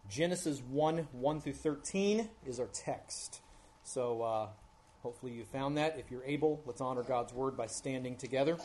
Genesis 1 through 13 is our text. So hopefully you found that. If you're able, let's honor God's word by standing together.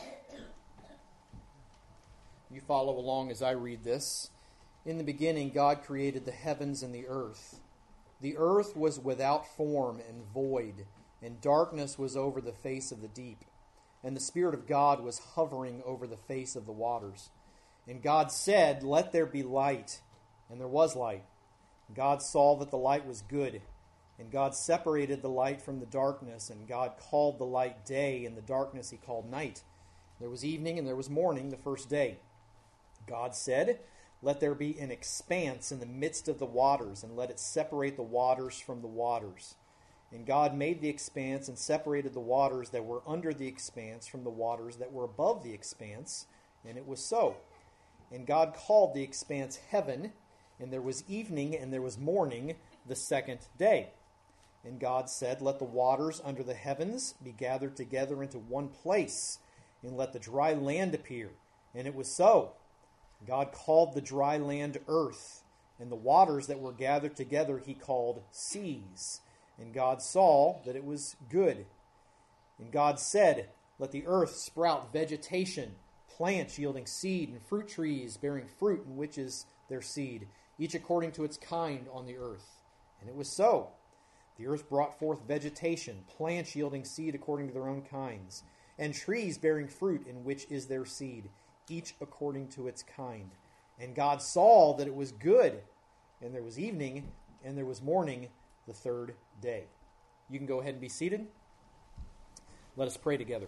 You follow along as I read this. In the beginning, God created the heavens and the earth. The earth was without form and void, and darkness was over the face of the deep. And the Spirit of God was hovering over the face of the waters. And God said, "Let there be light." And there was light. God saw that the light was good. And God separated the light from the darkness. And God called the light day, and the darkness he called night. There was evening and there was morning the first day. God said, "Let there be an expanse in the midst of the waters, and let it separate the waters from the waters." And God made the expanse and separated the waters that were under the expanse from the waters that were above the expanse. And it was so. And God called the expanse heaven. And there was evening and there was morning the second day. And God said, "Let the waters under the heavens be gathered together into one place, and let the dry land appear." And it was so. God called the dry land earth, and the waters that were gathered together he called seas. And God saw that it was good. And God said, "Let the earth sprout vegetation, plants yielding seed, and fruit trees bearing fruit in which is their seed, each according to its kind on the earth." And it was so. The earth brought forth vegetation, plants yielding seed according to their own kinds, and trees bearing fruit in which is their seed, each according to its kind. And God saw that it was good. And there was evening, and there was morning the third day. You can go ahead and be seated. Let us pray together.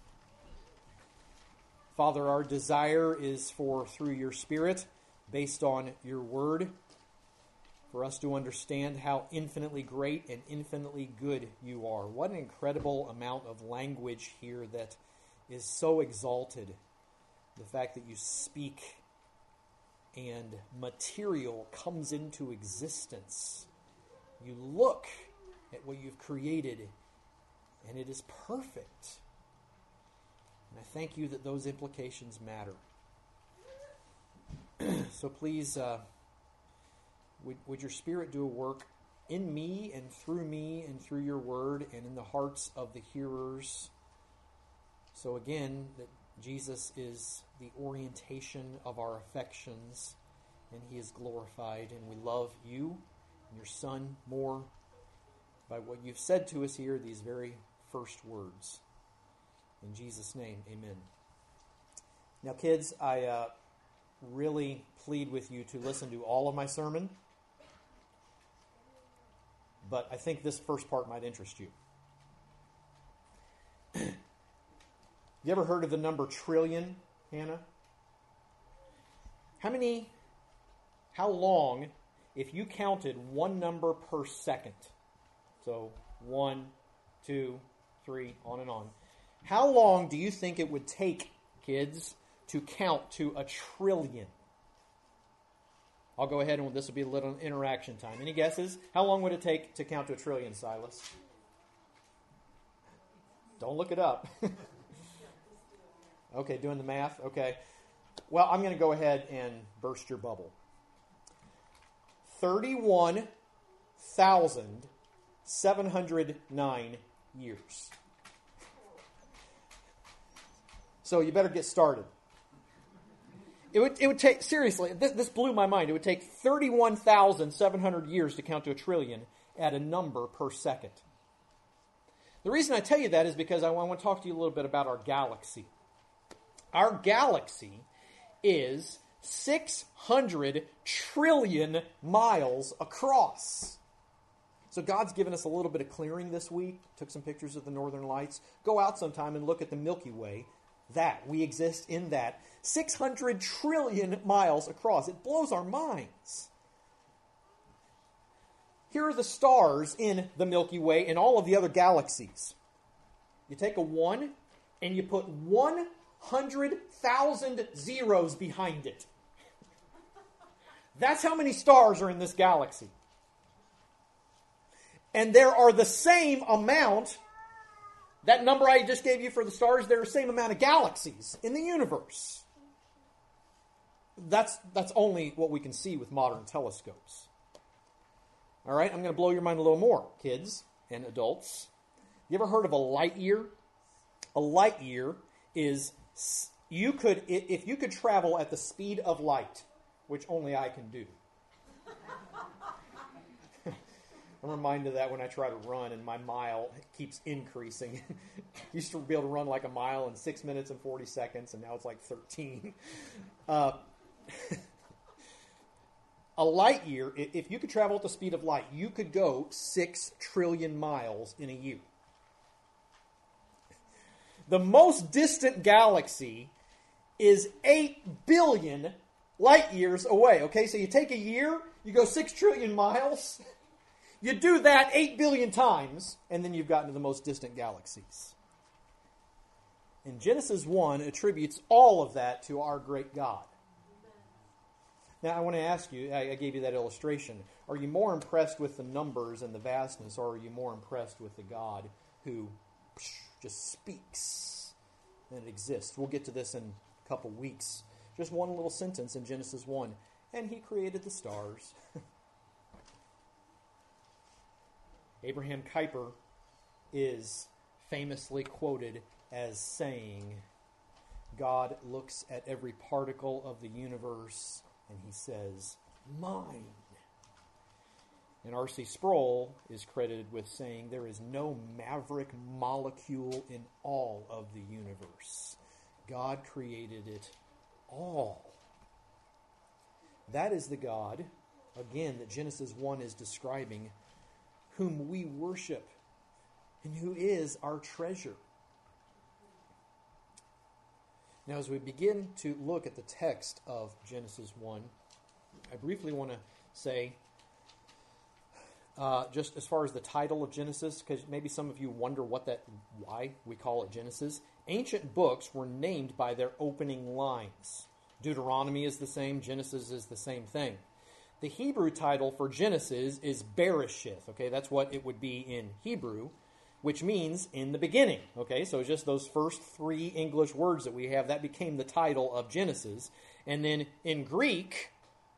Father, our desire is for, through your Spirit, based on your word, for us to understand how infinitely great and infinitely good you are. What an incredible amount of language here that is so exalted. The fact that you speak and material comes into existence. You look at what you've created and it is perfect. And I thank you that those implications matter. So please, would your Spirit do a work in me and through your word and in the hearts of the hearers. So again, that Jesus is the orientation of our affections and he is glorified, and we love you and your Son more by what you've said to us here, these very first words. In Jesus' name, amen. Now, kids, I really plead with you to listen to all of my sermon, but I think this first part might interest you. You ever heard of the number trillion, Hannah? How long, if you counted one number per second, so 1, 2, 3, on and on, how long do you think it would take, kids, to count to 1 trillion? I'll go ahead and this will be a little interaction time. Any guesses? How long would it take to count to 1 trillion, Silas? Don't look it up. Okay, doing the math? Okay. Well, I'm going to go ahead and burst your bubble. 31,709 years. So you better get started. It would take, seriously, this blew my mind. It would take 31,700 years to count to 1 trillion at a number per second. The reason I tell you that is because I want to talk to you a little bit about our galaxy. Our galaxy is 600 trillion miles across. So God's given us a little bit of clearing this week. Took some pictures of the northern lights. Go out sometime and look at the Milky Way. We exist in that. 600 trillion miles across. It blows our minds. Here are the stars in the Milky Way and all of the other galaxies. You take a 1 and you put 100,000 zeros behind it. That's how many stars are in this galaxy. And there are the same amount, that number I just gave you for the stars, there are the same amount of galaxies in the universe. That's only what we can see with modern telescopes. All right, I'm going to blow your mind a little more, kids and adults. You ever heard of a light year? A light year is, if you could travel at the speed of light, which only I can do. I'm reminded of that when I try to run and my mile keeps increasing. Used to be able to run like a mile in 6 minutes and 40 seconds, and now it's like 13. A light year, if you could travel at the speed of light, you could go 6 trillion miles in a year. The most distant galaxy is 8 billion light years away. Okay, so you take a year, you go 6 trillion miles, you do that 8 billion times, and then you've gotten to the most distant galaxies. And Genesis 1 attributes all of that to our great God. Now, I want to ask you, I gave you that illustration. Are you more impressed with the numbers and the vastness, or are you more impressed with the God who just speaks and it exists? We'll get to this in a couple weeks. Just one little sentence in Genesis 1. And he created the stars. Abraham Kuyper is famously quoted as saying, God looks at every particle of the universe and he says, mine. And R.C. Sproul is credited with saying, there is no maverick molecule in all of the universe. God created it all. That is the God, again, that Genesis 1 is describing, whom we worship and who is our treasure. Now, as we begin to look at the text of Genesis 1, I briefly want to say, just as far as the title of Genesis, because maybe some of you wonder why we call it Genesis. Ancient books were named by their opening lines. Deuteronomy is the same, Genesis is the same thing. The Hebrew title for Genesis is Bereshith. Okay, that's what it would be in Hebrew, which means in the beginning. Okay, so just those first 3 English words that we have, that became the title of Genesis. And then in Greek,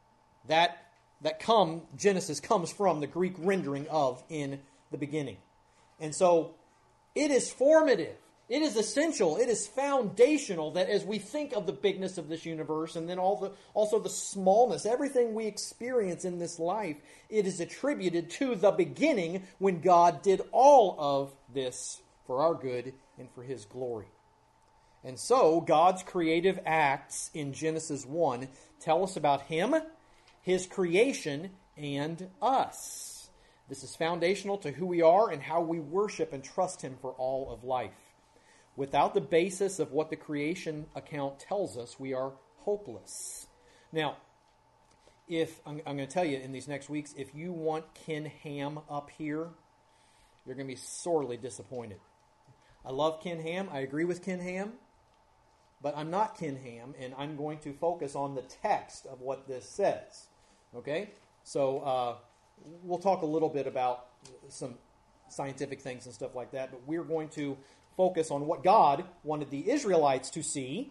Genesis comes from the Greek rendering of in the beginning. And so it is formative. It is essential. It is foundational that as we think of the bigness of this universe and then also the smallness, everything we experience in this life, it is attributed to the beginning when God did all of this for our good and for his glory. And so God's creative acts in Genesis 1 tell us about him, his creation, and us. This is foundational to who we are and how we worship and trust him for all of life. Without the basis of what the creation account tells us, we are hopeless. Now, I'm going to tell you in these next weeks, if you want Ken Ham up here, you're going to be sorely disappointed. I love Ken Ham. I agree with Ken Ham. But I'm not Ken Ham, and I'm going to focus on the text of what this says. Okay? So we'll talk a little bit about some scientific things and stuff like that, but we're going to focus on what God wanted the Israelites to see,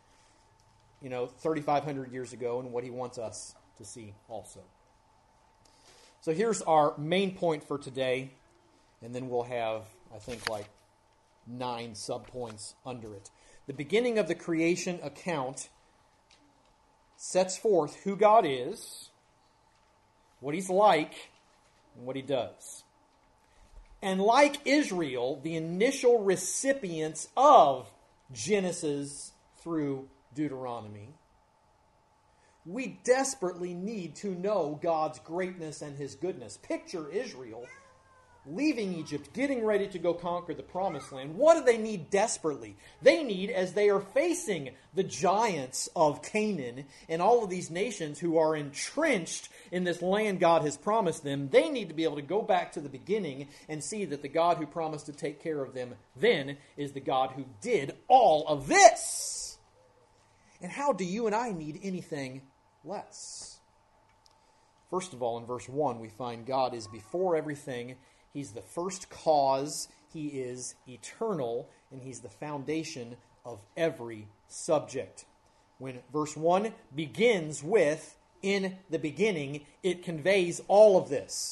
3,500 years ago, and what he wants us to see also. So here's our main point for today, and then we'll have, I think, like 9 subpoints under it. The beginning of the creation account sets forth who God is, what he's like, and what he does. And like Israel, the initial recipients of Genesis through Deuteronomy, we desperately need to know God's greatness and his goodness. Picture Israel leaving Egypt, getting ready to go conquer the promised land. What do they need desperately? They need, as they are facing the giants of Canaan and all of these nations who are entrenched in this land God has promised them, they need to be able to go back to the beginning and see that the God who promised to take care of them then is the God who did all of this. And how do you and I need anything less? First of all, in verse 1, we find God is before everything. He's the first cause, he is eternal, and he's the foundation of every subject. When verse 1 begins with, in the beginning, it conveys all of this.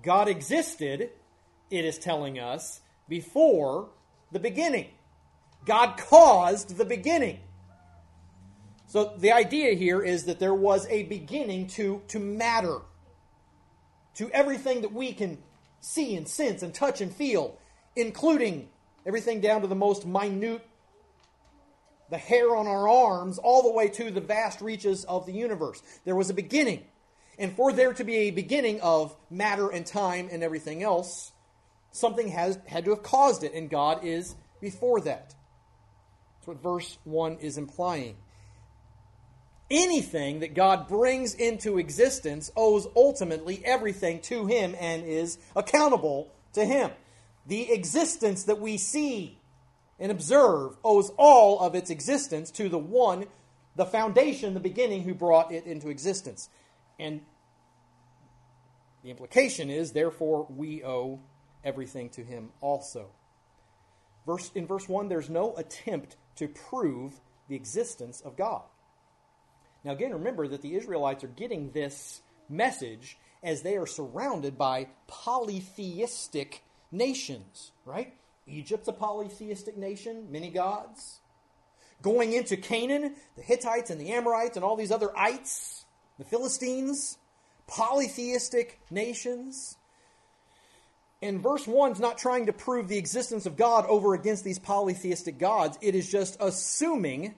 God existed, it is telling us, before the beginning. God caused the beginning. So the idea here is that there was a beginning to matter, to everything that we can see and sense and touch and feel, including everything down to the most minute, the hair on our arms, all the way to the vast reaches of the universe. There was a beginning. And for there to be a beginning of matter and time and everything else, something had to have caused it, and God is before that. That's what verse 1 is implying. Anything that God brings into existence owes ultimately everything to Him and is accountable to Him. The existence that we see and observe owes all of its existence to the one, the foundation, the beginning, who brought it into existence. And the implication is, therefore, we owe everything to Him also. In verse 1, there's no attempt to prove the existence of God. Now again, remember that the Israelites are getting this message as they are surrounded by polytheistic nations, right? Egypt's a polytheistic nation, many gods. Going into Canaan, the Hittites and the Amorites and all these other ites, the Philistines, polytheistic nations. And verse 1 is not trying to prove the existence of God over against these polytheistic gods. It is just assuming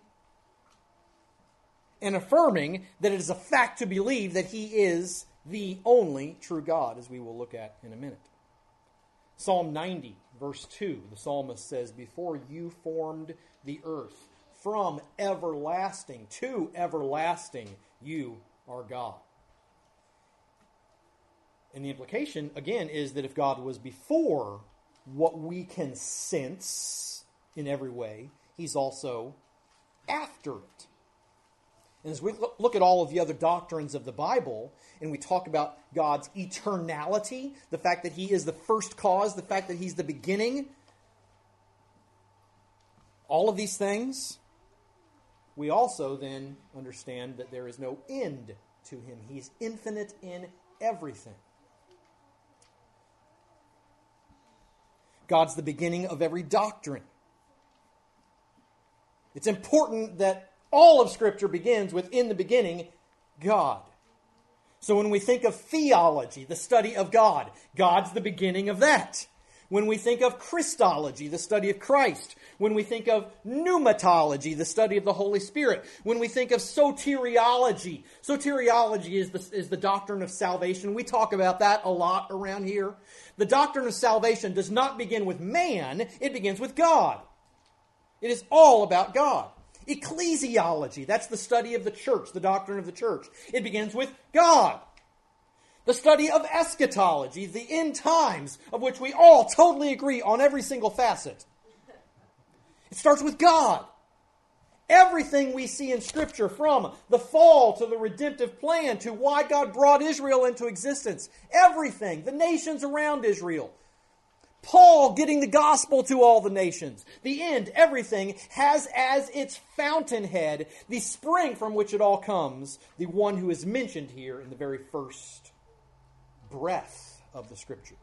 and affirming that it is a fact to believe that He is the only true God, as we will look at in a minute. Psalm 90, verse 2, the psalmist says, "Before you formed the earth, from everlasting to everlasting, you are God." And the implication, again, is that if God was before what we can sense in every way, He's also after it. And as we look at all of the other doctrines of the Bible, and we talk about God's eternality, the fact that He is the first cause, the fact that He's the beginning, all of these things, we also then understand that there is no end to Him. He's infinite in everything. God's the beginning of every doctrine. It's important that all of Scripture begins with, in the beginning, God. So when we think of theology, the study of God, God's the beginning of that. When we think of Christology, the study of Christ. When we think of pneumatology, the study of the Holy Spirit. When we think of soteriology. Soteriology is the doctrine of salvation. We talk about that a lot around here. The doctrine of salvation does not begin with man, it begins with God. It is all about God. Ecclesiology, that's the study of the church, the doctrine of the church. It begins with God. The study of eschatology, the end times, of which we all totally agree on every single facet. It starts with God. Everything we see in Scripture, from the fall to the redemptive plan to why God brought Israel into existence, everything, the nations around Israel, Paul getting the gospel to all the nations, the end, everything has as its fountainhead the spring from which it all comes, the one who is mentioned here in the very first breath of the Scripture.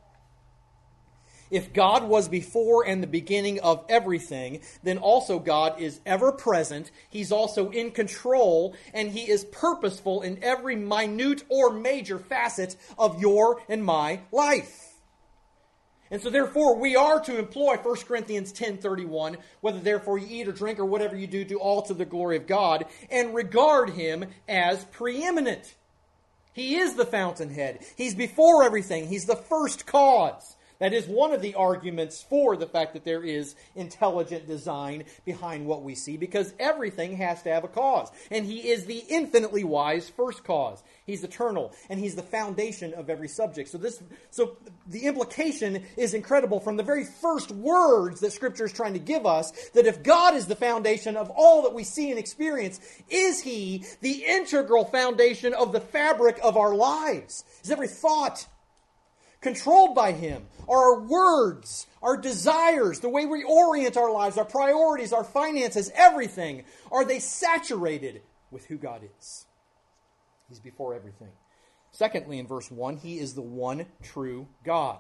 If God was before and the beginning of everything, then also God is ever present, He's also in control, and He is purposeful in every minute or major facet of your and my life. And so therefore we are to employ 1 Corinthians 10:31, whether therefore you eat or drink or whatever you do all to the glory of God, and regard Him as preeminent. He is the fountainhead. He's before everything. He's the first cause. That is one of the arguments for the fact that there is intelligent design behind what we see, because everything has to have a cause. And He is the infinitely wise first cause. He's eternal, and He's the foundation of every subject. So the implication is incredible from the very first words that Scripture is trying to give us, that if God is the foundation of all that we see and experience, is He the integral foundation of the fabric of our lives? Is every thought controlled by Him? Are our words, our desires, the way we orient our lives, our priorities, our finances, everything, are they saturated with who God is? He's before everything. Secondly, in verse 1, he is the one true God.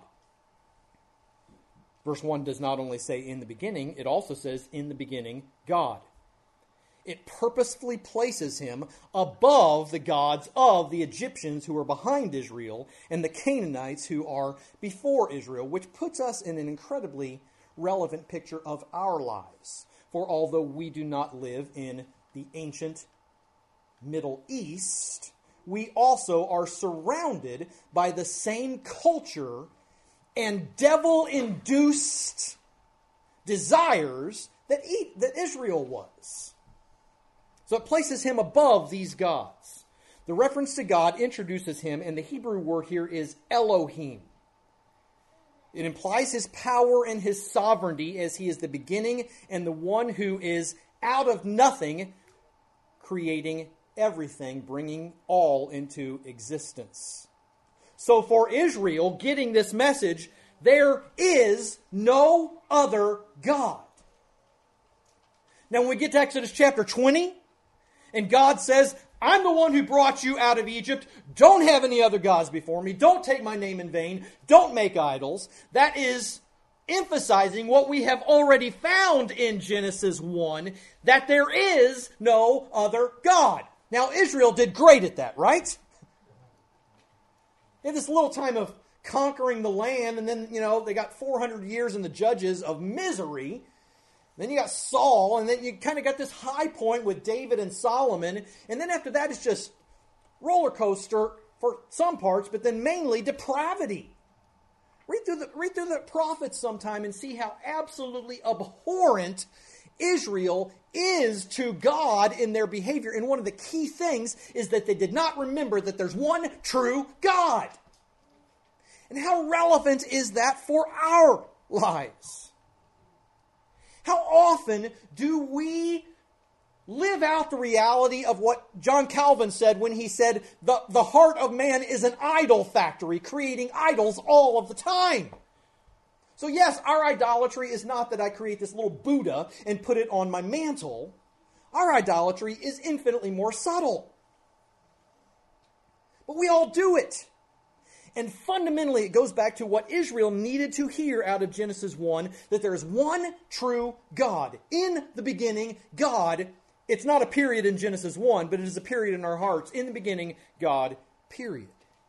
Verse 1 does not only say in the beginning, it also says in the beginning, God. It purposefully places him above the gods of the Egyptians who are behind Israel and the Canaanites who are before Israel, which puts us in an incredibly relevant picture of our lives. For although we do not live in the ancient Middle East, we also are surrounded by the same culture and devil-induced desires that Israel was. So it places him above these gods. The reference to God introduces him, and the Hebrew word here is Elohim. It implies his power and his sovereignty as he is the beginning and the one who is out of nothing, creating everything, bringing all into existence. So for Israel, getting this message, there is no other God. Now when we get to Exodus chapter 20, and God says, I'm the one who brought you out of Egypt. Don't have any other gods before me. Don't take my name in vain. Don't make idols. That is emphasizing what we have already found in Genesis 1, that there is no other God. Now, Israel did great at that, right? They had this little time of conquering the land, and then, they got 400 years in the Judges of misery. Then you got Saul, and then you kind of got this high point with David and Solomon. And then after that, it's just roller coaster for some parts, but then mainly depravity. Read through the prophets sometime and see how absolutely abhorrent Israel is to God in their behavior. And one of the key things is that they did not remember that there's one true God. And how relevant is that for our lives? How often do we live out the reality of what John Calvin said when he said, the heart of man is an idol factory, creating idols all of the time. So yes, our idolatry is not that I create this little Buddha and put it on my mantle. Our idolatry is infinitely more subtle. But we all do it. And fundamentally, it goes back to what Israel needed to hear out of Genesis 1, that there is one true God. In the beginning, God. It's not a period in Genesis 1, but it is a period in our hearts. In the beginning, God, period.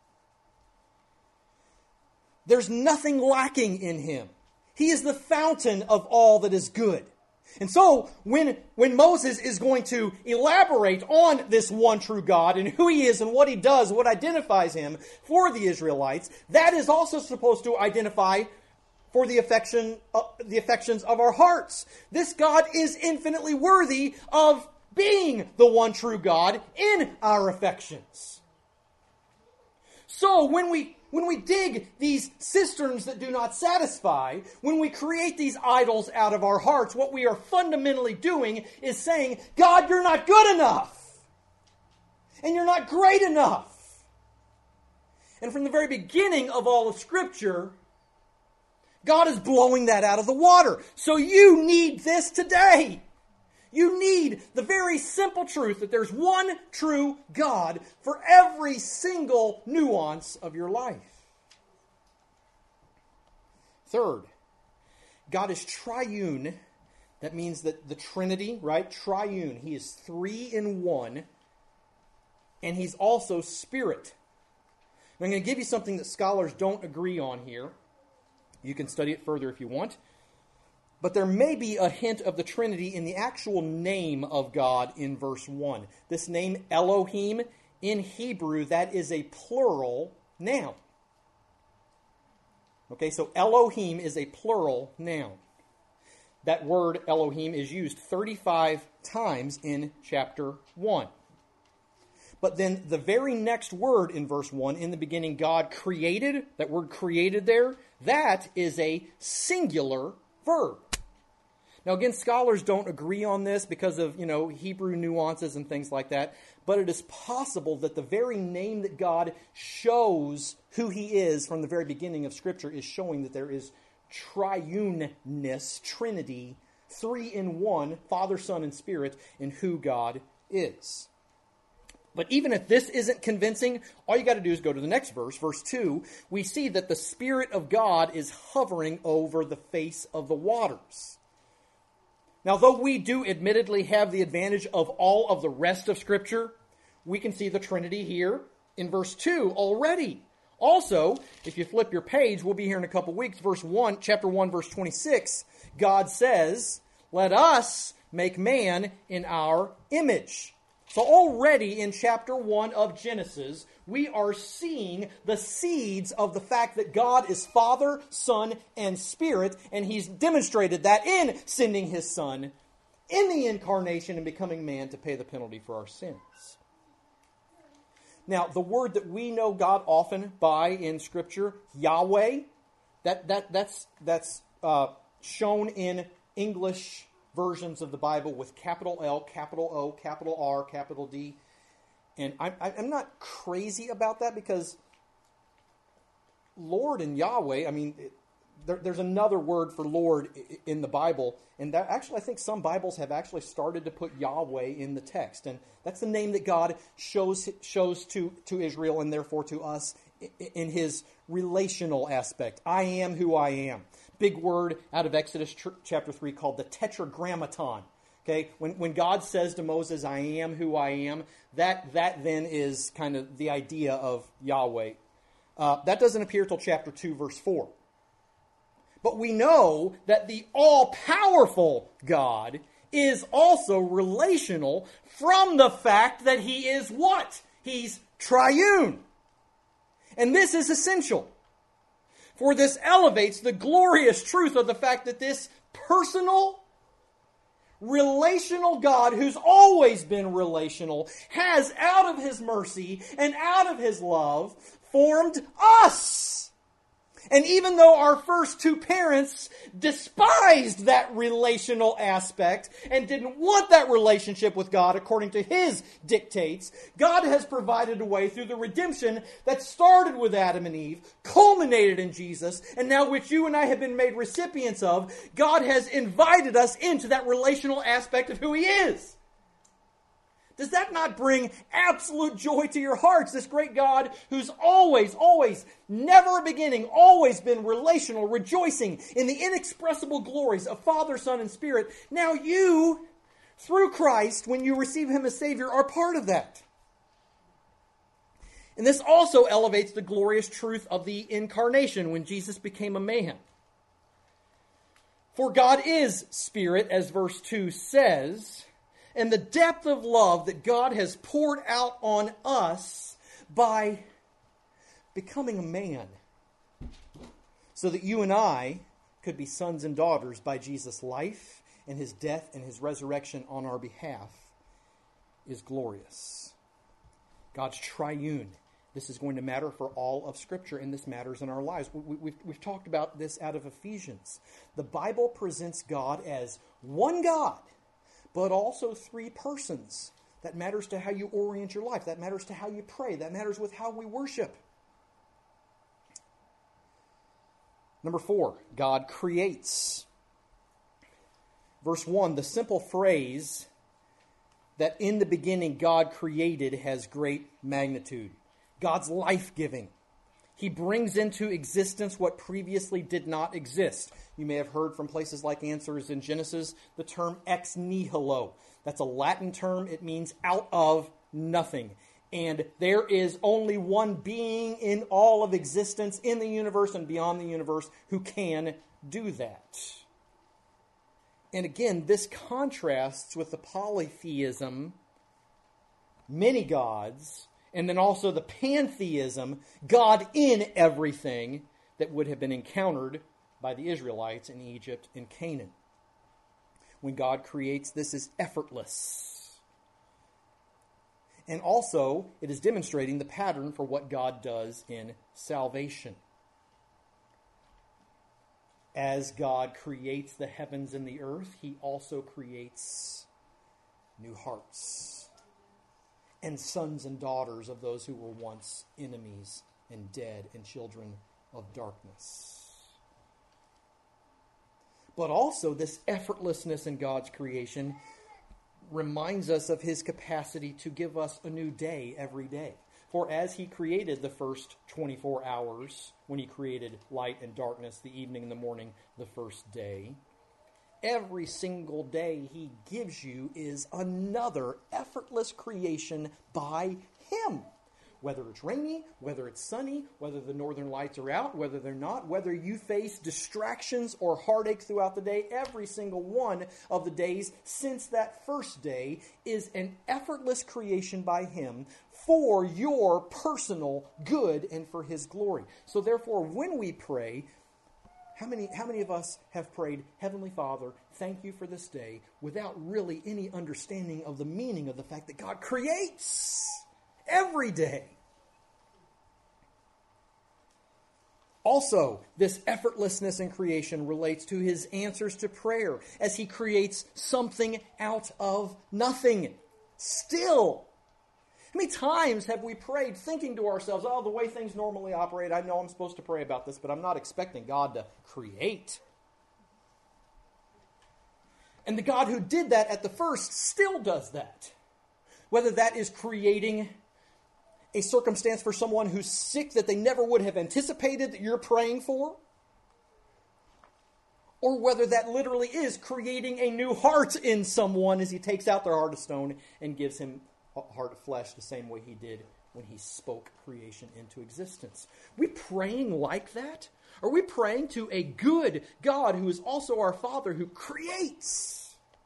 There's nothing lacking in him. He is the fountain of all that is good. And so, when Moses is going to elaborate on this one true God and who he is and what he does, what identifies him for the Israelites, that is also supposed to identify for the affections of our hearts. This God is infinitely worthy of being the one true God in our affections. So, when we dig these cisterns that do not satisfy, when we create these idols out of our hearts, what we are fundamentally doing is saying, God, you're not good enough. And you're not great enough. And from the very beginning of all of Scripture, God is blowing that out of the water. So you need this today. You need the very simple truth that there's one true God for every single nuance of your life. Third, God is triune. That means that the Trinity, right? Triune. He is three in one. And he's also spirit. And I'm going to give you something that scholars don't agree on here. You can study it further if you want. But there may be a hint of the Trinity in the actual name of God in verse 1. This name, Elohim, in Hebrew, that is a plural noun. Okay, so Elohim is a plural noun. That word Elohim is used 35 times in chapter 1. But then the very next word in verse 1, in the beginning God created, that word created there, that is a singular verb. Now again, scholars don't agree on this because of, Hebrew nuances and things like that. But it is possible that the very name that God shows who he is from the very beginning of Scripture is showing that there is triuneness, Trinity, three in one, Father, Son, and Spirit, in who God is. But even if this isn't convincing, all you got to do is go to the next verse, verse 2. We see that the Spirit of God is hovering over the face of the waters. Now, though we do admittedly have the advantage of all of the rest of Scripture, we can see the Trinity here in verse 2 already. Also, if you flip your page, we'll be here in a couple weeks, chapter 1, verse 26, God says, "Let us make man in our image." So already in chapter 1 of Genesis, we are seeing the seeds of the fact that God is Father, Son, and Spirit, and He's demonstrated that in sending His Son in the incarnation and becoming man to pay the penalty for our sins. Now, the word that we know God often by in Scripture, Yahweh, that's shown in English versions of the Bible with capital L, capital O, capital R, capital D. And I'm not crazy about that because Lord and Yahweh, there's another word for Lord in the Bible. And that actually, I think some Bibles have actually started to put Yahweh in the text. And that's the name that God shows to Israel and therefore to us in His relational aspect. I am who I am. Big word out of Exodus chapter 3 called the Tetragrammaton. Okay, when God says to Moses, "I am who I am," that then is kind of the idea of Yahweh. That doesn't appear till chapter 2, verse 4. But we know that the all-powerful God is also relational from the fact that He is what? He's triune. And this is essential. For this elevates the glorious truth of the fact that this personal, relational God, who's always been relational, has, out of His mercy and out of His love, formed us. And even though our first two parents despised that relational aspect and didn't want that relationship with God according to His dictates, God has provided a way through the redemption that started with Adam and Eve, culminated in Jesus, and now which you and I have been made recipients of. God has invited us into that relational aspect of who He is. Does that not bring absolute joy to your hearts? This great God who's always, never beginning, always been relational, rejoicing in the inexpressible glories of Father, Son, and Spirit. Now you, through Christ, when you receive Him as Savior, are part of that. And this also elevates the glorious truth of the incarnation when Jesus became a man. For God is Spirit, as verse 2 says, and the depth of love that God has poured out on us by becoming a man, so that you and I could be sons and daughters by Jesus' life and His death and His resurrection on our behalf, is glorious. God's triune. This is going to matter for all of Scripture, and this matters in our lives. We've talked about this out of Ephesians. The Bible presents God as one God, but also three persons. That matters to how you orient your life. That matters to how you pray. That matters with how we worship. Number 4, God creates. Verse 1, the simple phrase that in the beginning God created has great magnitude. God's life-giving. He brings into existence what previously did not exist. You may have heard from places like Answers in Genesis the term ex nihilo. That's a Latin term. It means out of nothing. And there is only one being in all of existence in the universe and beyond the universe who can do that. And again, this contrasts with the polytheism, many gods, and then also the pantheism, God in everything, that would have been encountered by the Israelites in Egypt and Canaan. When God creates, this is effortless. And also, it is demonstrating the pattern for what God does in salvation. As God creates the heavens and the earth, He also creates new hearts and sons and daughters of those who were once enemies and dead and children of darkness. But also this effortlessness in God's creation reminds us of his capacity to give us a new day every day. For as he created the first 24 hours, when he created light and darkness, the evening and the morning, the first day, every single day he gives you is another effortless creation by him. Whether it's rainy, whether it's sunny, whether the northern lights are out, whether they're not, whether you face distractions or heartache throughout the day, every single one of the days since that first day is an effortless creation by him for your personal good and for his glory. So therefore, when we pray, how many of us have prayed, Heavenly Father, thank you for this day, without really any understanding of the meaning of the fact that God creates every day? Also, this effortlessness in creation relates to his answers to prayer as he creates something out of nothing. Still, how many times have we prayed thinking to ourselves, oh, the way things normally operate, I know I'm supposed to pray about this, but I'm not expecting God to create. And the God who did that at the first still does that. Whether that is creating a circumstance for someone who's sick that they never would have anticipated that you're praying for, or whether that literally is creating a new heart in someone as he takes out their heart of stone and gives him a heart of flesh the same way he did when he spoke creation into existence. Are we praying like that? Are we praying to a good God who is also our Father who creates?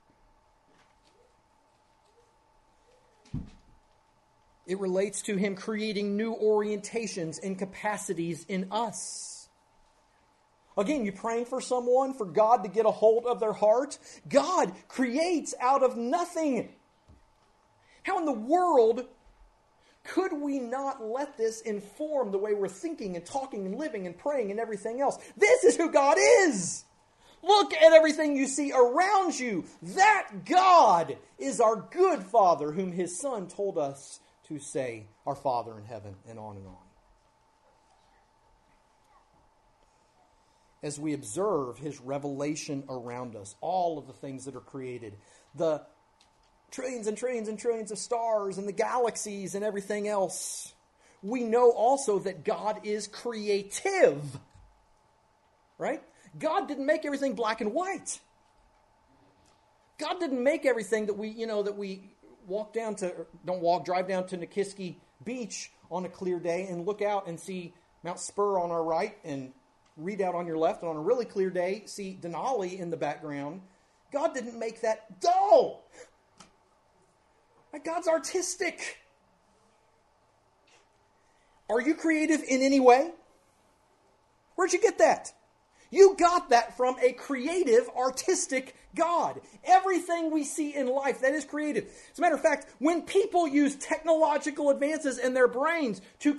It relates to him creating new orientations and capacities in us. Again, you praying for someone, for God to get a hold of their heart? God creates out of nothing. How in the world could we not let this inform the way we're thinking and talking and living and praying and everything else? This is who God is. Look at everything you see around you. That God is our good Father, whom his Son told us to say, our Father in heaven, and on and on. As we observe his revelation around us, all of the things that are created, the trillions and trillions and trillions of stars and the galaxies and everything else, we know also that God is creative. Right? God didn't make everything black and white. God didn't make everything that we drive down to Nikiski Beach on a clear day and look out and see Mount Spur on our right and Redoubt on your left, and on a really clear day, see Denali in the background. God didn't make that dull. God's artistic. Are you creative in any way? Where'd you get that? You got that from a creative, artistic God. Everything we see in life, that is creative. As a matter of fact, when people use technological advances in their brains to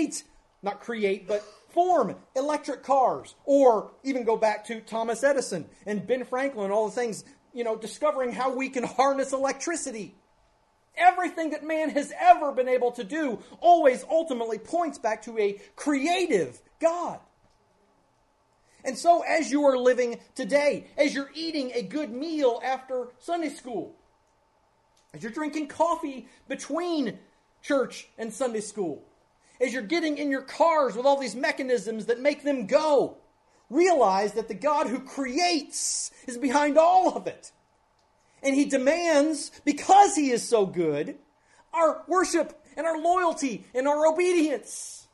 form electric cars, or even go back to Thomas Edison and Ben Franklin, all the things, discovering how we can harness electricity. Everything that man has ever been able to do always ultimately points back to a creative God. And so as you are living today, as you're eating a good meal after Sunday school, as you're drinking coffee between church and Sunday school, as you're getting in your cars with all these mechanisms that make them go, realize that the God who creates is behind all of it. And he demands, because he is so good, our worship and our loyalty and our obedience.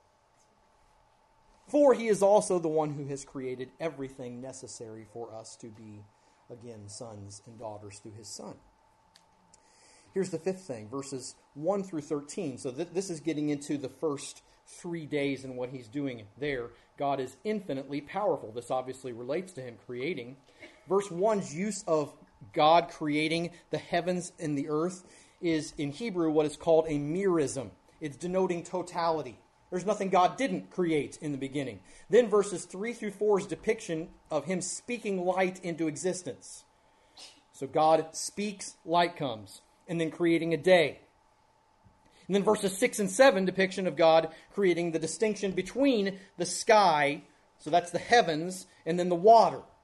For he is also the one who has created everything necessary for us to be, again, sons and daughters through his Son. Here's the fifth thing, verses 1 through 13. So this is getting into the first 3 days and what he's doing there. God is infinitely powerful. This obviously relates to him creating. Verse 1's use of God creating the heavens and the earth is, in Hebrew, what is called a merism. It's denoting totality. There's nothing God didn't create in the beginning. Then verses 3 through 4's depiction of him speaking light into existence. So God speaks, light comes, and then creating a day. And then verses 6 and 7, depiction of God creating the distinction between the sky, so that's the heavens, and then the water.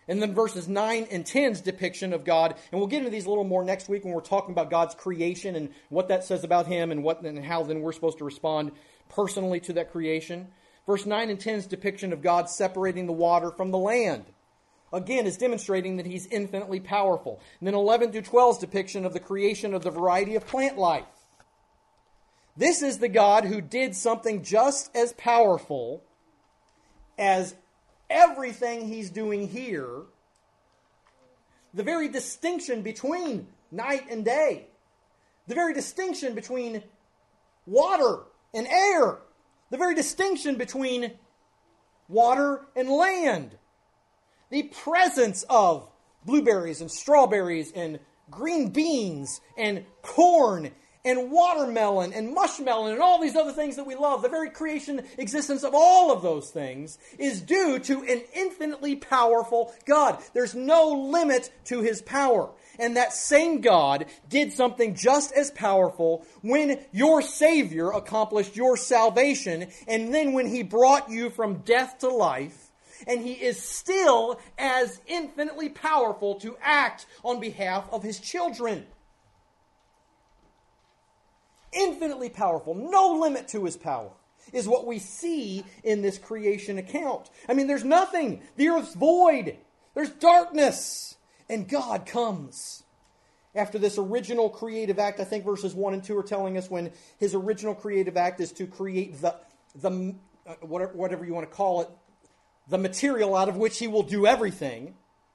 And then verses 9 and 10's depiction of God, and we'll get into these a little more next week when we're talking about God's creation and what that says about him and how then we're supposed to respond personally to that creation. Verse 9 and 10's depiction of God separating the water from the land, again, is demonstrating that he's infinitely powerful. And then 11 through 12's depiction of the creation of the variety of plant life. This is the God who did something just as powerful as everything he's doing here. The very distinction between night and day. The very distinction between water and air. The very distinction between water and land. The presence of blueberries and strawberries and green beans and corn and watermelon and mushmelon and all these other things that we love, the very creation existence of all of those things is due to an infinitely powerful God. There's no limit to his power. And that same God did something just as powerful when your Savior accomplished your salvation, and then when he brought you from death to life. And he is still as infinitely powerful to act on behalf of his children. Infinitely powerful, no limit to his power, is what we see in this creation account. I mean, there's nothing. The earth's void. There's darkness. And God comes. After this original creative act, I think verses 1 and 2 are telling us when his original creative act is to create the whatever you want to call it, the material out of which he will do everything.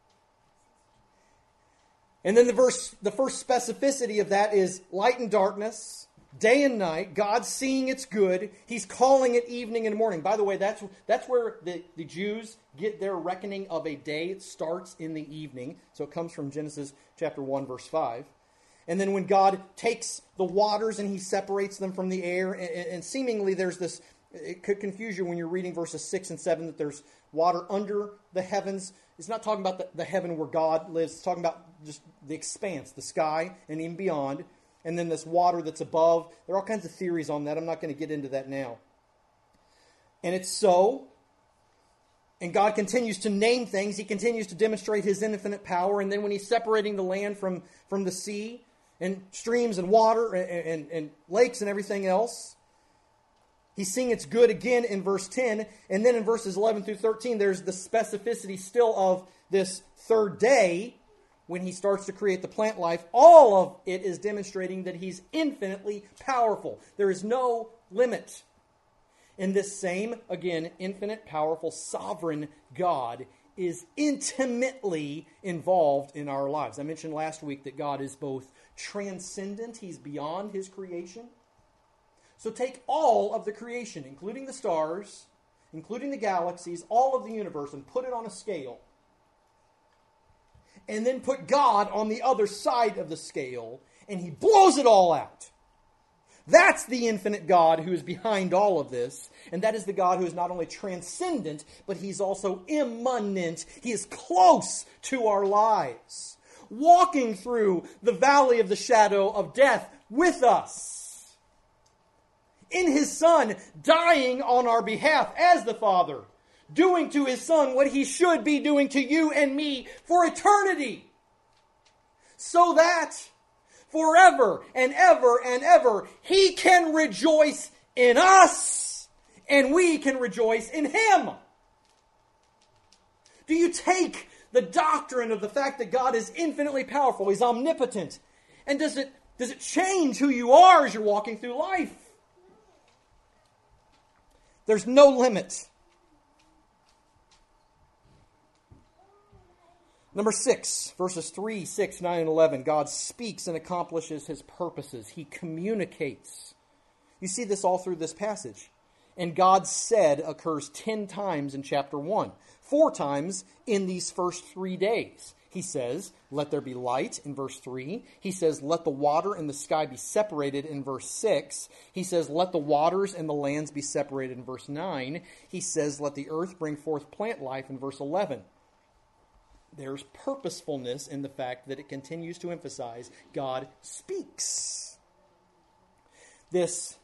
And then the first specificity of that is light and darkness, day and night, God seeing it's good. He's calling it evening and morning. By the way, that's where the Jews get their reckoning of a day. It starts in the evening. So it comes from Genesis chapter 1, verse 5. And then when God takes the waters and he separates them from the air, and seemingly there's this, it could confuse you when you're reading verses 6 and 7 that there's water under the heavens. It's not talking about the heaven where God lives. It's talking about just the expanse, the sky, and even beyond. And then this water that's above. There are all kinds of theories on that. I'm not going to get into that now. And it's so. And God continues to name things. He continues to demonstrate his infinite power. And then when he's separating the land from the sea and streams and water and lakes and everything else, he's seeing it's good again in verse 10. And then in verses 11 through 13, there's the specificity still of this third day when he starts to create the plant life. All of it is demonstrating that he's infinitely powerful. There is no limit. And this same, again, infinite, powerful, sovereign God is intimately involved in our lives. I mentioned last week that God is both transcendent, he's beyond his creation. So take all of the creation, including the stars, including the galaxies, all of the universe, and put it on a scale. And then put God on the other side of the scale, and he blows it all out. That's the infinite God who is behind all of this. And that is the God who is not only transcendent, but he's also immanent. He is close to our lives, walking through the valley of the shadow of death with us. In his Son, dying on our behalf as the Father, doing to his Son what he should be doing to you and me for eternity. So that forever and ever, he can rejoice in us and we can rejoice in him. Do you take the doctrine of the fact that God is infinitely powerful, he's omnipotent, and does it change who you are as you're walking through life? There's no limit. Number 6, verses 3, 6, 9, and 11. God speaks and accomplishes his purposes. He communicates. You see this all through this passage. And God said occurs 10 times in chapter 1. 4 times in these first 3 days. He says, let there be light in verse 3. He says, let the water and the sky be separated in verse 6. He says, let the waters and the lands be separated in verse 9. He says, let the earth bring forth plant life in verse 11. There's purposefulness in the fact that it continues to emphasize God speaks. This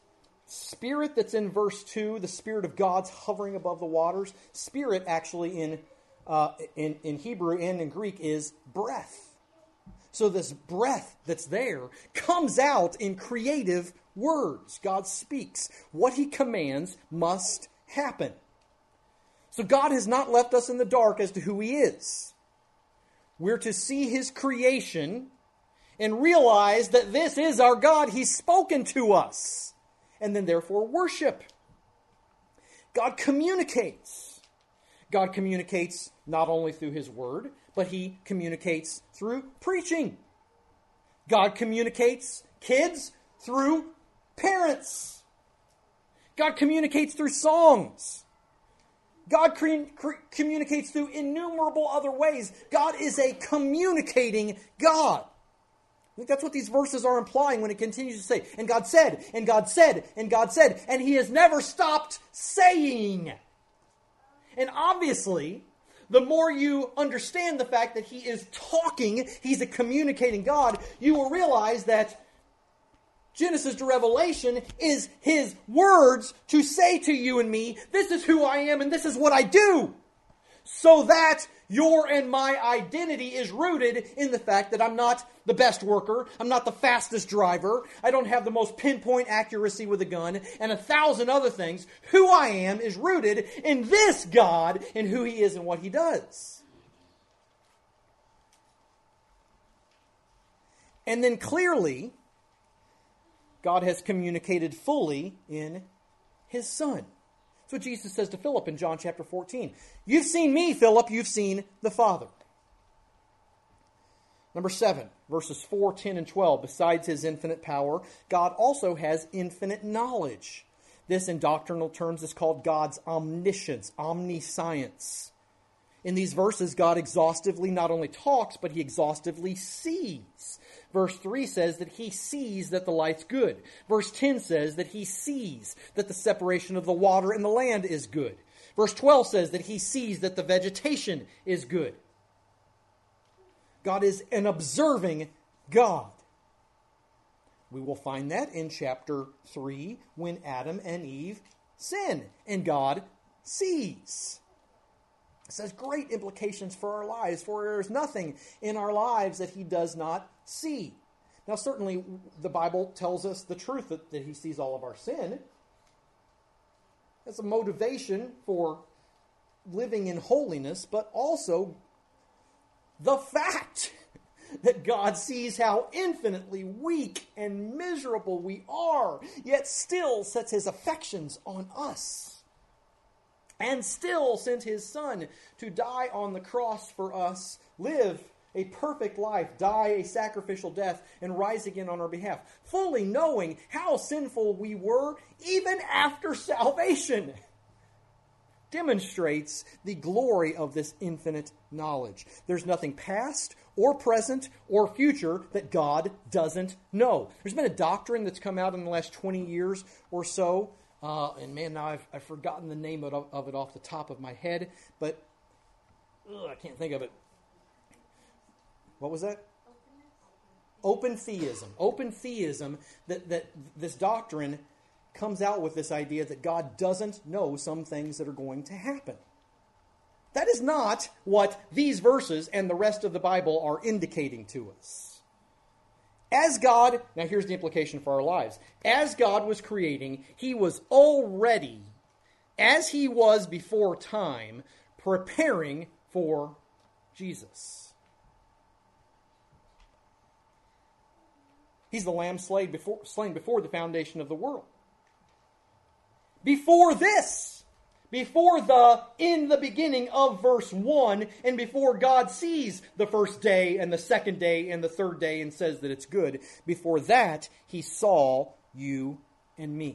Spirit that's in verse 2, the Spirit of God's hovering above the waters, Spirit actually in in Hebrew and in Greek is breath. So this breath that's there comes out in creative words. God speaks. What he commands must happen. So God has not left us in the dark as to who he is. We're to see his creation and realize that this is our God. He's spoken to us. And then therefore worship. God communicates. God communicates not only through his word, but he communicates through preaching. God communicates, kids, through parents. God communicates through songs. God communicates through innumerable other ways. God is a communicating God. I think that's what these verses are implying when it continues to say, and God said, and God said, and God said, and he has never stopped saying. And obviously, the more you understand the fact that he is talking, he's a communicating God, you will realize that Genesis to Revelation is his words to say to you and me, this is who I am and this is what I do. So that your and my identity is rooted in the fact that I'm not the best worker, I'm not the fastest driver, I don't have the most pinpoint accuracy with a gun, and 1,000 other things. Who I am is rooted in this God and who he is and what he does. And then clearly, God has communicated fully in his Son. That's what Jesus says to Philip in John chapter 14. You've seen me, Philip, you've seen the Father. Number 7, verses 4, 10, and 12. Besides his infinite power, God also has infinite knowledge. This, in doctrinal terms, is called God's omniscience, omniscience. In these verses, God exhaustively not only talks, but he exhaustively sees. Verse 3 says that he sees that the light's good. Verse 10 says that he sees that the separation of the water and the land is good. Verse 12 says that he sees that the vegetation is good. God is an observing God. We will find that in chapter 3 when Adam and Eve sin and God sees. This has great implications for our lives, for there is nothing in our lives that he does not see. Now, certainly, the Bible tells us the truth that he sees all of our sin. That's a motivation for living in holiness, but also the fact that God sees how infinitely weak and miserable we are, yet still sets his affections on us. And still sent his Son to die on the cross for us, live a perfect life, die a sacrificial death, and rise again on our behalf, fully knowing how sinful we were even after salvation, demonstrates the glory of this infinite knowledge. There's nothing past or present or future that God doesn't know. There's been a doctrine that's come out in the last 20 years or so. And man, now I've forgotten the name of it off the top of my head, but I can't think of it. What was that? Open theism. Open theism, that this doctrine comes out with this idea that God doesn't know some things that are going to happen. That is not what these verses and the rest of the Bible are indicating to us. As God, now here's the implication for our lives. As God was creating, he was already, as he was before time, preparing for Jesus. He's the lamb slain before the foundation of the world. Before this, before in the beginning of verse 1, and before God sees the first day and the second day and the third day and says that it's good, before that, he saw you and me.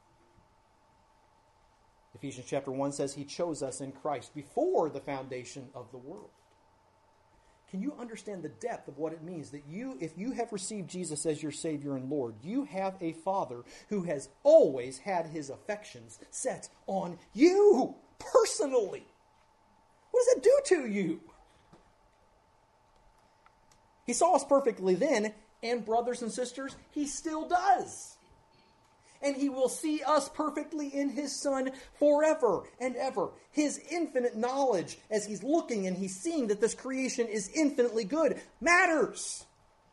Ephesians chapter 1 says he chose us in Christ before the foundation of the world. Can you understand the depth of what it means that if you have received Jesus as your Savior and Lord, you have a Father who has always had his affections set on you personally? What does that do to you? He saw us perfectly then, and brothers and sisters, he still does. and he will see us perfectly in his Son forever and ever. His infinite knowledge, as he's looking and he's seeing that this creation is infinitely good, matters.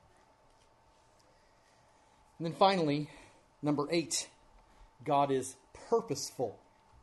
And then finally, number 8, God is purposeful.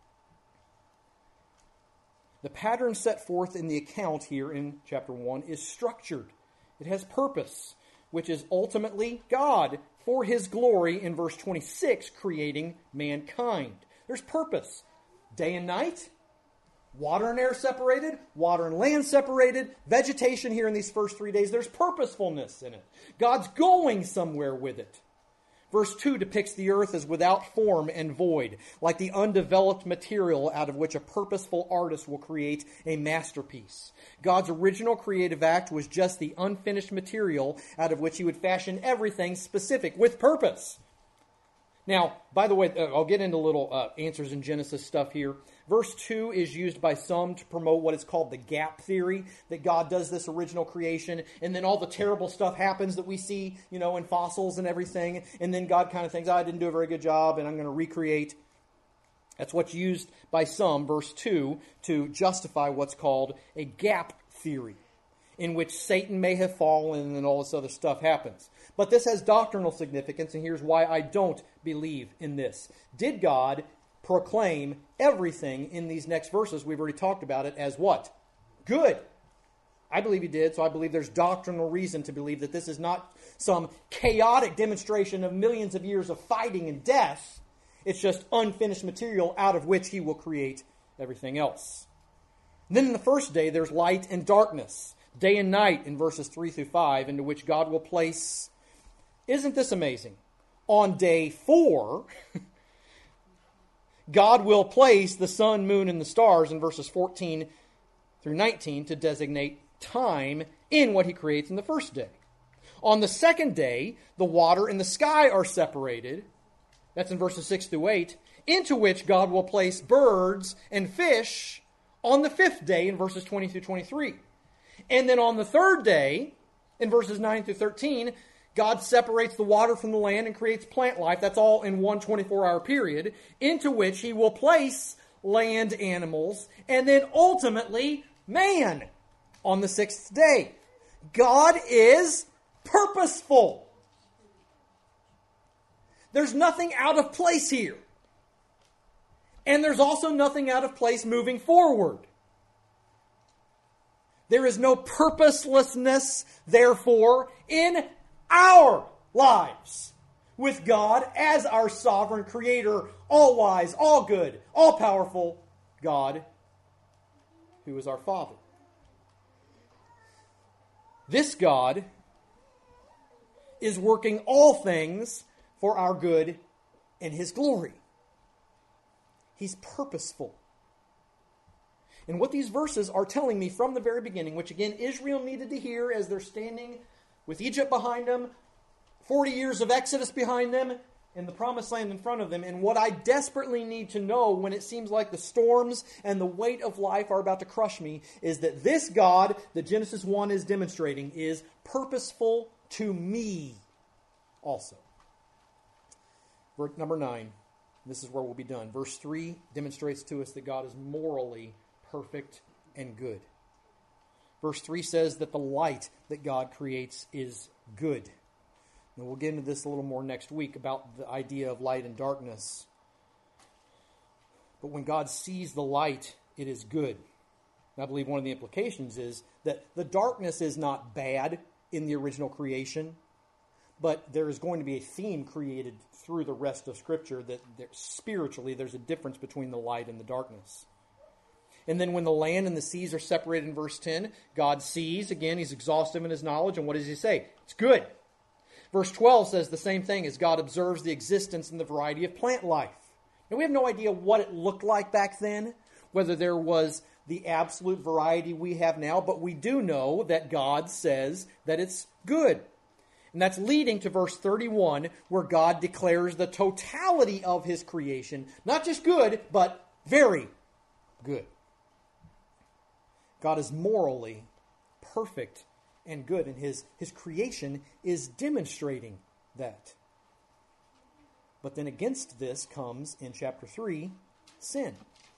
The pattern set forth in the account here in chapter 1 is structured. It has purpose, which is ultimately God, for his glory, in verse 26, creating mankind. There's purpose. Day and night, water and air separated, water and land separated, vegetation here in these first 3 days. There's purposefulness in it. God's going somewhere with it. Verse 2 depicts the earth as without form and void, like the undeveloped material out of which a purposeful artist will create a masterpiece. God's original creative act was just the unfinished material out of which he would fashion everything specific with purpose. Now, by the way, I'll get into little answers in Genesis stuff here. Verse 2 is used by some to promote what is called the gap theory, that God does this original creation, and then all the terrible stuff happens that we see, in fossils and everything, and then God kind of thinks, I didn't do a very good job, and I'm going to recreate. That's what's used by some, verse 2, to justify what's called a gap theory, in which Satan may have fallen and all this other stuff happens. But this has doctrinal significance, and here's why I don't believe in this. Did God proclaim everything in these next verses? We've already talked about it as what? Good. I believe he did, so I believe there's doctrinal reason to believe that this is not some chaotic demonstration of millions of years of fighting and death. It's just unfinished material out of which he will create everything else. And then in the first day, there's light and darkness. Day and night in verses 3 through 5, into which God will place... Isn't this amazing? On day 4, God will place the sun, moon, and the stars in verses 14 through 19 to designate time in what he creates in the first day. On the second day, the water and the sky are separated. That's in verses 6 through 8, into which God will place birds and fish on the fifth day in verses 20 through 23. And then on the third day, in verses 9 through 13, God separates the water from the land and creates plant life. That's all in one 24-hour period, into which he will place land animals and then ultimately man on the sixth day. God is purposeful. There's nothing out of place here. And there's also nothing out of place moving forward. There is no purposelessness, therefore, in our lives with God as our sovereign creator, all-wise, all-good, all-powerful God, who is our Father. This God is working all things for our good and his glory. He's purposeful. And what these verses are telling me from the very beginning, which again Israel needed to hear as they're standing with Egypt behind them, 40 years of Exodus behind them, and the promised land in front of them, and what I desperately need to know when it seems like the storms and the weight of life are about to crush me, is that this God that Genesis 1 is demonstrating is purposeful to me also. Verse number 9, this is where we'll be done. Verse 3 demonstrates to us that God is morally perfect and good. Verse 3 says that the light that God creates is good. And we'll get into this a little more next week about the idea of light and darkness. But when God sees the light, it is good. And I believe one of the implications is that the darkness is not bad in the original creation, but there is going to be a theme created through the rest of Scripture that spiritually there's a difference between the light and the darkness. And then when the land and the seas are separated in verse 10, God sees, again, he's exhaustive in his knowledge, and what does he say? It's good. Verse 12 says the same thing as God observes the existence and the variety of plant life. Now, we have no idea what it looked like back then, whether there was the absolute variety we have now, but we do know that God says that it's good. And that's leading to verse 31, where God declares the totality of his creation, not just good, but very good. God is morally perfect and good, and his creation is demonstrating that. But then against this comes, in chapter 3, sin.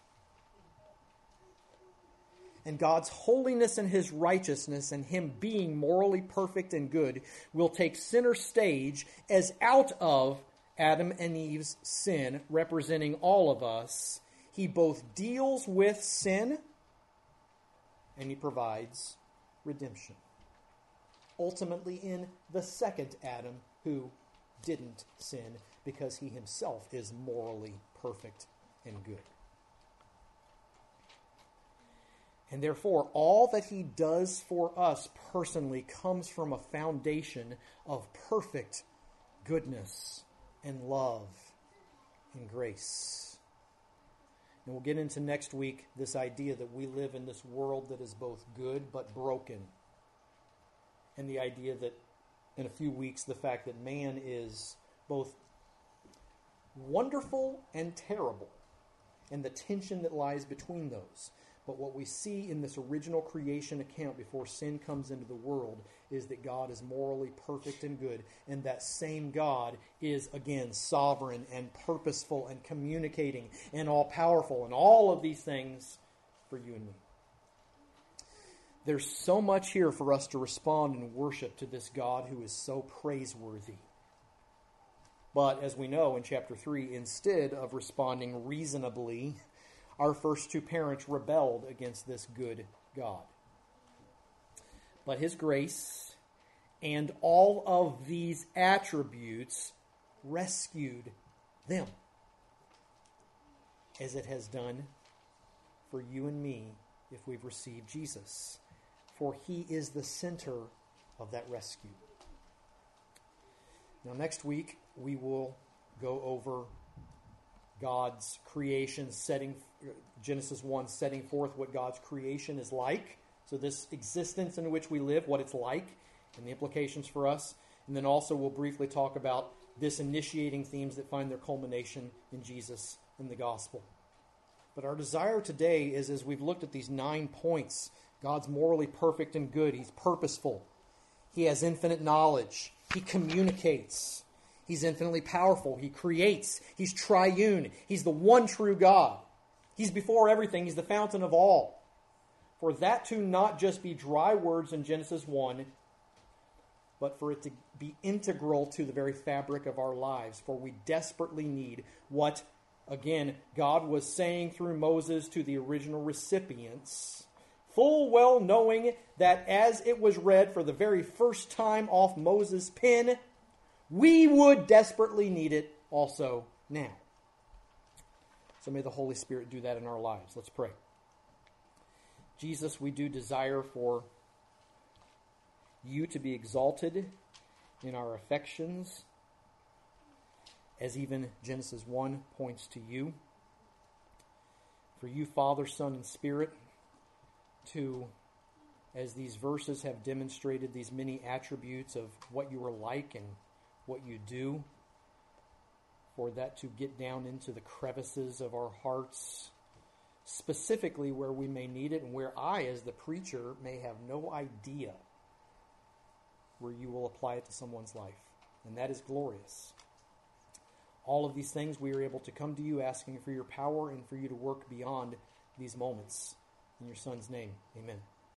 And God's holiness and his righteousness and him being morally perfect and good will take center stage as out of Adam and Eve's sin, representing all of us, he both deals with sin and he provides redemption. Ultimately in the second Adam, who didn't sin because he himself is morally perfect and good. And therefore, all that he does for us personally comes from a foundation of perfect goodness and love and grace. And we'll get into next week this idea that we live in this world that is both good but broken. And the idea that, in a few weeks, the fact that man is both wonderful and terrible, and the tension that lies between those. But what we see in this original creation account before sin comes into the world is that God is morally perfect and good, and that same God is, again, sovereign and purposeful and communicating and all-powerful and all of these things for you and me. There's so much here for us to respond in worship to this God who is so praiseworthy. But as we know in chapter 3, instead of responding reasonably, our first two parents rebelled against this good God. But his grace and all of these attributes rescued them, as it has done for you and me if we've received Jesus. For he is the center of that rescue. Now next week we will go over God's creation, Genesis 1, setting forth what God's creation is like. So this existence in which we live, what it's like, and the implications for us. And then also we'll briefly talk about this initiating themes that find their culmination in Jesus and the gospel. But our desire today is, as we've looked at these 9 points, God's morally perfect and good. He's purposeful. He has infinite knowledge. He communicates. He's infinitely powerful. He creates. He's triune. He's the one true God. He's before everything. He's the fountain of all. For that to not just be dry words in Genesis 1, but for it to be integral to the very fabric of our lives. For we desperately need what, again, God was saying through Moses to the original recipients, full well knowing that as it was read for the very first time off Moses' pen, we would desperately need it also now. So may the Holy Spirit do that in our lives. Let's pray. Jesus, we do desire for you to be exalted in our affections, as even Genesis 1 points to you. For you, Father, Son, and Spirit, to, as these verses have demonstrated, these many attributes of what you are like and what you do, for that to get down into the crevices of our hearts, specifically where we may need it and where I, as the preacher, may have no idea where you will apply it to someone's life. And that is glorious. All of these things we are able to come to you asking for your power and for you to work beyond these moments. In your Son's name, amen.